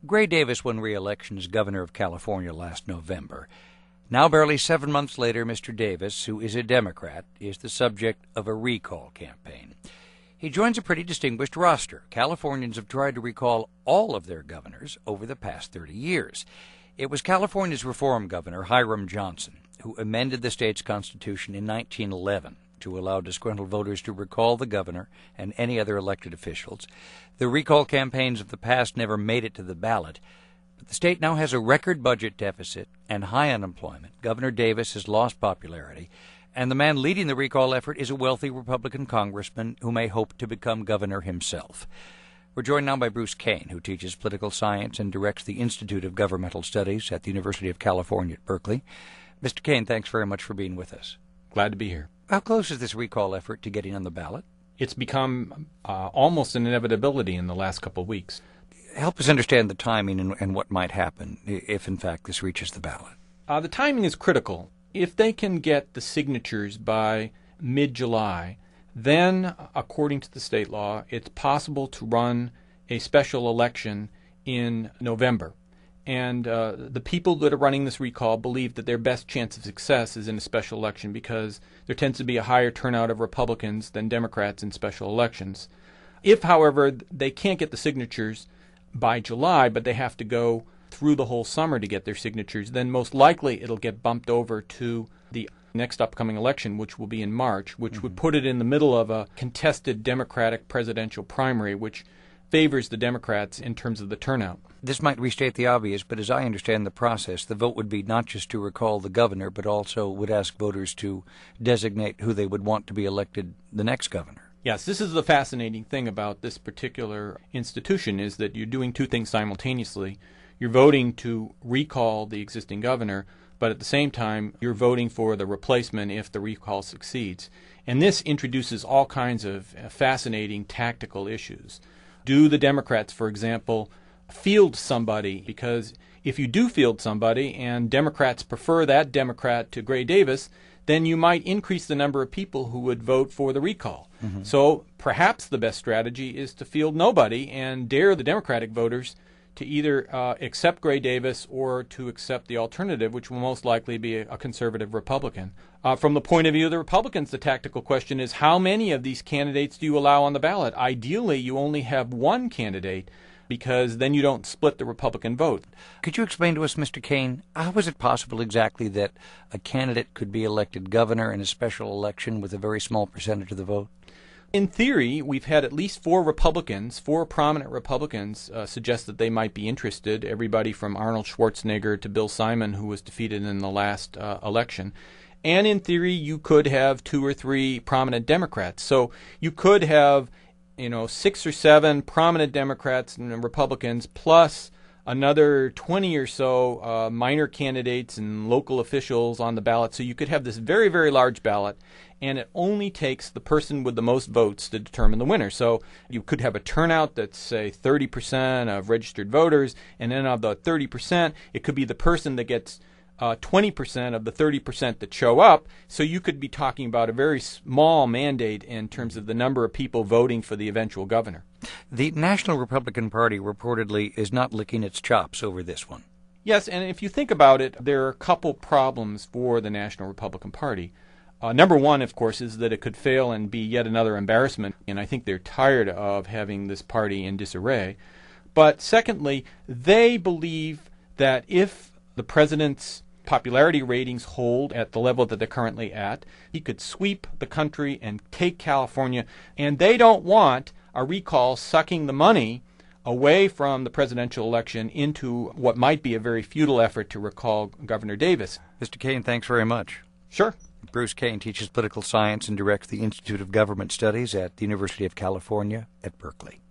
Gray Davis won re-election as governor of California last November. Now, barely 7 months later, Mr. Davis, who is a Democrat, is the subject of a recall campaign. He joins a pretty distinguished roster. Californians have tried to recall all of their governors over the past 30 years. It was California's reform governor, Hiram Johnson, who amended the state's constitution in 1911 to allow disgruntled voters to recall the governor and any other elected officials. The recall campaigns of the past never made it to the ballot, but the state now has a record budget deficit and high unemployment. Governor Davis has lost popularity, and the man leading the recall effort is a wealthy Republican congressman who may hope to become governor himself. We're joined now by Bruce Cain, who teaches political science and directs the Institute of Governmental Studies at the University of California at Berkeley. Mr. Cain, thanks very much for being with us. Glad to be here. How close is this recall effort to getting on the ballot? It's become almost an inevitability in the last couple of weeks. Help us understand the timing and what might happen if, in fact, this reaches the ballot. The timing is critical. If they can get the signatures by mid-July, then, according to the state law, it's possible to run a special election in November. And the people that are running this recall believe that their best chance of success is in a special election because there tends to be a higher turnout of Republicans than Democrats in special elections. If, however, they can't get the signatures by July, but they have to go through the whole summer to get their signatures, then most likely it'll get bumped over to the next upcoming election, which will be in March, which would put it in the middle of a contested Democratic presidential primary, which favors the Democrats in terms of the turnout. This might restate the obvious, but as I understand the process, the vote would be not just to recall the governor, but also would ask voters to designate who they would want to be elected the next governor. Yes, this is the fascinating thing about this particular institution is that you're doing two things simultaneously. You're voting to recall the existing governor, but at the same time, you're voting for the replacement if the recall succeeds. And this introduces all kinds of fascinating tactical issues. Do the Democrats, for example, field somebody? Because if you do field somebody and Democrats prefer that Democrat to Gray Davis, then you might increase the number of people who would vote for the recall. So perhaps the best strategy is to field nobody and dare the Democratic voters to either accept Gray Davis or to accept the alternative, which will most likely be a conservative Republican. From the point of view of the Republicans, the tactical question is how many of these candidates do you allow on the ballot? Ideally, you only have one candidate because then you don't split the Republican vote. Could you explain to us, Mr. Cain, how is it possible exactly that a candidate could be elected governor in a special election with a very small percentage of the vote? In theory, we've had at least four prominent Republicans suggest that they might be interested, everybody from Arnold Schwarzenegger to Bill Simon, who was defeated in the last election. And in theory, you could have 2 or 3 prominent Democrats. So you could have, 6 or 7 prominent Democrats and Republicans plus another 20 or so minor candidates and local officials on the ballot. So you could have this very, very large ballot, and it only takes the person with the most votes to determine the winner. So you could have a turnout that's, say, 30% of registered voters, and then of the 30%, it could be the person that gets 20% of the 30% that show up. So you could be talking about a very small mandate in terms of the number of people voting for the eventual governor. The National Republican Party reportedly is not licking its chops over this one. Yes, and if you think about it, there are a couple problems for the National Republican Party. Number one, of course, is that it could fail and be yet another embarrassment, and I think they're tired of having this party in disarray. But secondly, they believe that if the president's popularity ratings hold at the level that they're currently at, he could sweep the country and take California, and they don't want a recall sucking the money away from the presidential election into what might be a very futile effort to recall Governor Davis. Mr. Cain, thanks very much. Sure. Bruce Cain teaches political science and directs the Institute of Government Studies at the University of California at Berkeley.